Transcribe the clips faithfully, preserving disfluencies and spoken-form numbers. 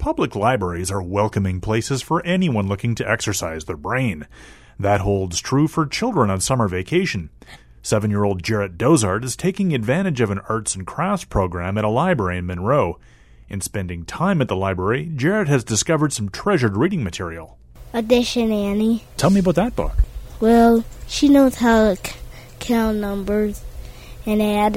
Public libraries are welcoming places for anyone looking to exercise their brain. That holds true for children on summer vacation. Seven-year-old Jarrett Dozart is taking advantage of an arts and crafts program at a library in Monroe. In spending time at the library, Jarrett has discovered some treasured reading material. Audition Annie. Tell me about that book. Well, she knows how to c- count numbers and add.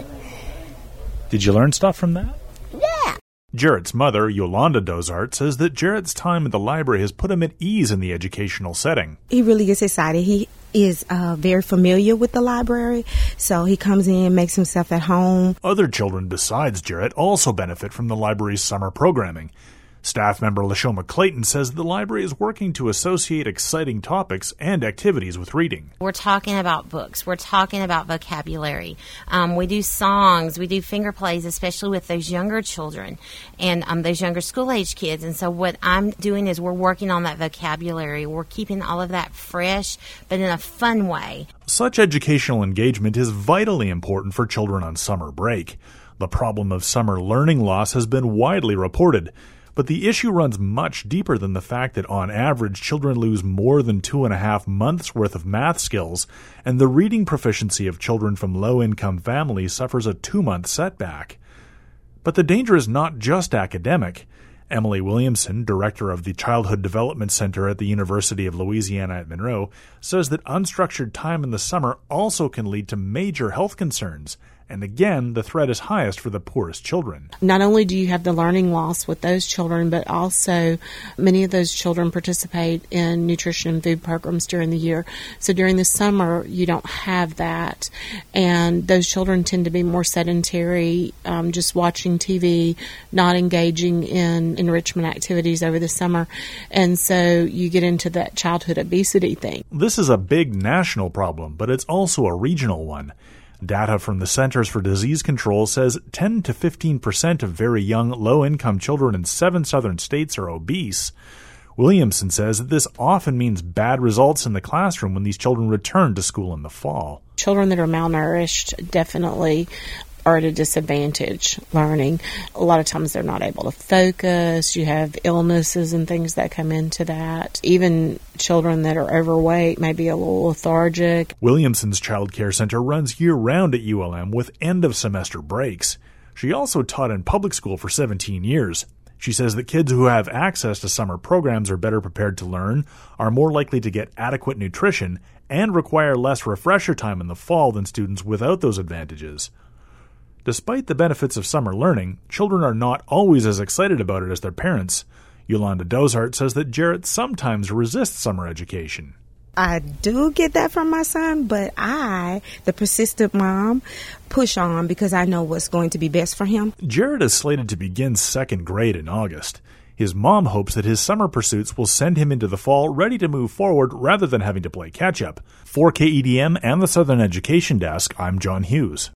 Did you learn stuff from that? Yeah. Jarrett's mother, Yolanda Dozart, says that Jarrett's time at the library has put him at ease in the educational setting. He really gets excited. He is uh, very familiar with the library, so he comes in, makes himself at home. Other children besides Jarrett also benefit from the library's summer programming. Staff member Lashoma Clayton says the library is working to associate exciting topics and activities with reading. We're talking about books. We're talking about vocabulary. Um, we do songs. We do finger plays, especially with those younger children and um, those younger school-age kids. And so what I'm doing is we're working on that vocabulary. We're keeping all of that fresh, but in a fun way. Such educational engagement is vitally important for children on summer break. The problem of summer learning loss has been widely reported. But the issue runs much deeper than the fact that on average children lose more than two and a half months worth of math skills, and the reading proficiency of children from low-income families suffers a two-month setback. But the danger is not just academic. Emily Williamson, director of the Childhood Development Center at the University of Louisiana at Monroe, says that unstructured time in the summer also can lead to major health concerns. And again, the threat is highest for the poorest children. Not only do you have the learning loss with those children, but also many of those children participate in nutrition and food programs during the year. So during the summer, you don't have that. And those children tend to be more sedentary, um, just watching T V, not engaging in enrichment activities over the summer. And so you get into that childhood obesity thing. This is a big national problem, but it's also a regional one. Data from the Centers for Disease Control says ten to fifteen percent of very young, low-income children in seven southern states are obese. Williamson says that this often means bad results in the classroom when these children return to school in the fall. Children that are malnourished definitely are at a disadvantage learning. A lot of times they're not able to focus. You have illnesses and things that come into that. Even children that are overweight may be a little lethargic. Williamson's Child Care Center runs year-round at U L M with end-of-semester breaks. She also taught in public school for seventeen years. She says that kids who have access to summer programs are better prepared to learn, are more likely to get adequate nutrition, and require less refresher time in the fall than students without those advantages. Despite the benefits of summer learning, children are not always as excited about it as their parents. Yolanda Dozart says that Jarrett sometimes resists summer education. I do get that from my son, but I, the persistent mom, push on because I know what's going to be best for him. Jarrett is slated to begin second grade in August. His mom hopes that his summer pursuits will send him into the fall ready to move forward rather than having to play catch-up. For K E D M and the Southern Education Desk, I'm John Hughes.